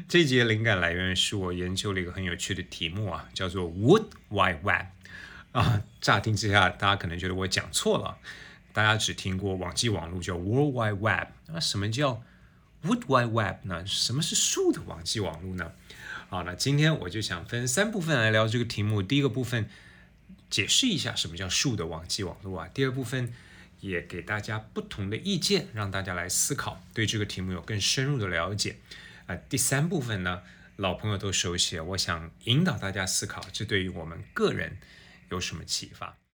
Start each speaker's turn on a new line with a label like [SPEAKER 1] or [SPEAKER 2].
[SPEAKER 1] 这一节灵感来源是我研究了一个很有趣的题目啊，叫做 Wood Wide Web 啊。乍听之下，大家可能觉得我讲错了，大家只听过网际网络叫 World Wide Web， 那什么叫 Wood Wide Web 呢？什么是树的网际网络呢？好，那今天我就想分3部分来聊这个题目。第一个部分解释一下什么叫树的网际网络啊。第二部分也给大家不同的意见，让大家来思考，对这个题目有更深入的了解。第3部分呢，老朋友都熟悉，我想引导大家思考，这对于我们个人有什么启发？